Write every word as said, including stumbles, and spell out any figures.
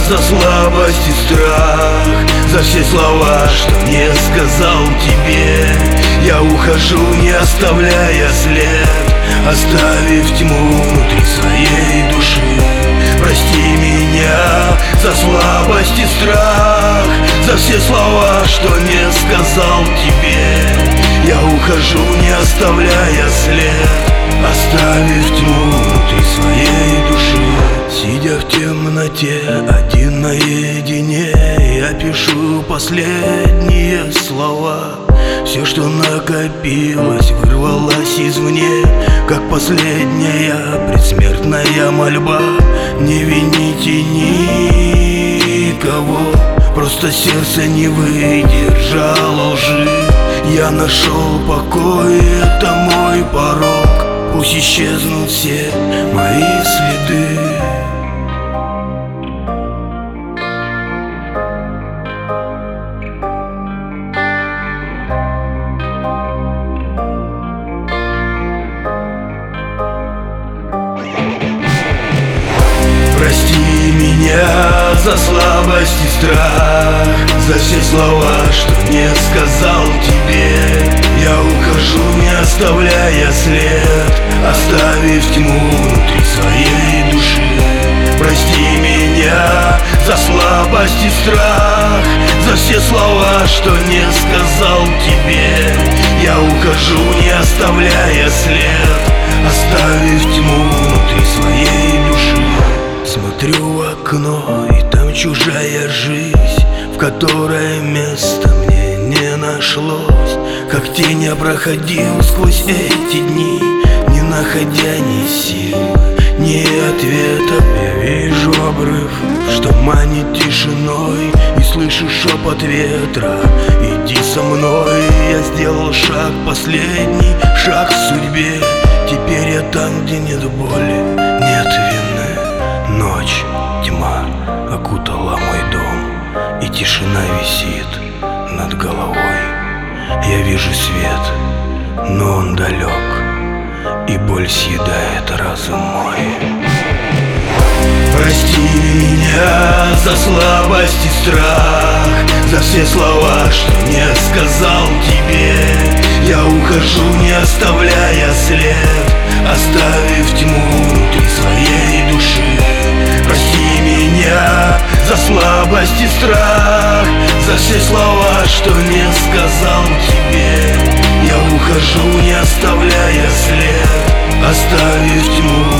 за слабость и страх, за все слова, что не сказал тебе. Я ухожу, не оставляя след, оставив тьму внутри своей души. Прости меня за слабость и страх, за все слова, что не сказал тебе. Я ухожу, не оставляя след, оставив тьму внутри своей души. Сидя в темноте, один наедине, я пишу последние слова. Все, что накопилось, вырвалось извне, как последняя предсмертная мольба. Не вините никого, просто сердце не выдержало лжи. Я нашел покой, это мой порог, пусть исчезнут все мои следы. Прости меня за слабость и страх, за все слова, что не сказал тебе. Я ухожу, не оставляя след, оставив тьму внутри своей души. Прости меня за слабость и страх, за все слова, что не сказал тебе. Я ухожу, не оставляя след, оставив тьму внутри своей души. Смотрю в окно, и там чужая жизнь, в которой места мне не нашлось. Как тень я проходил сквозь эти дни, не находя ни сил, ни ответов. Я вижу обрыв, что манит тишиной, и слышу шепот ветра: иди со мной. Я сделал шаг, последний шаг в судьбе. Теперь я там, где нет боли, нет вины. Ночь, тьма окутала мой дом, и тишина висит над головой. Я вижу свет, но он далек, и боль съедает разум мой. Прости меня за слабость и страх, за все слова, что не сказал тебе. Я ухожу, не оставляя след, оставив тьму внутри своей души. Прости меня за слабость и страх, за все слова, что не сказал тебе. Я ухожу, не оставляя след, оставив тьму